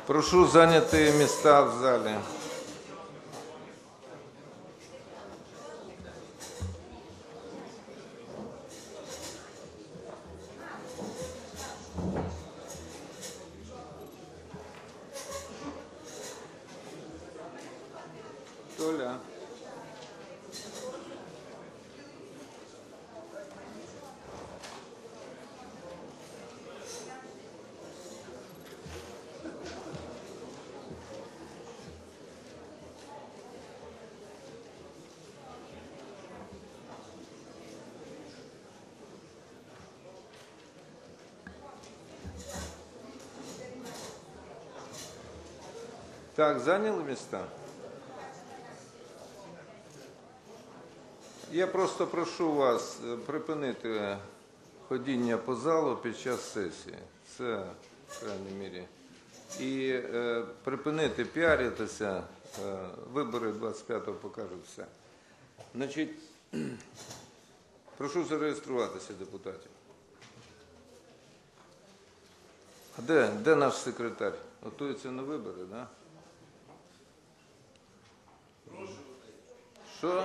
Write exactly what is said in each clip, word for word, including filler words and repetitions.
Прошу зайняти місця в залі. Толя. Так, зайняли місця? Я просто прошу вас припинити ходіння по залу під час сесії. Це, в крайній мірі. І е, припинити піаритися. Е, вибори двадцять п'ятого покажуть все. Значить, прошу зареєструватися депутатів. А де, де наш секретар? Готується на вибори, так? Да? Що?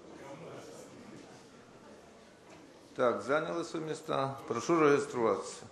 Так, зайняли свої місця. Прошу реєструватися.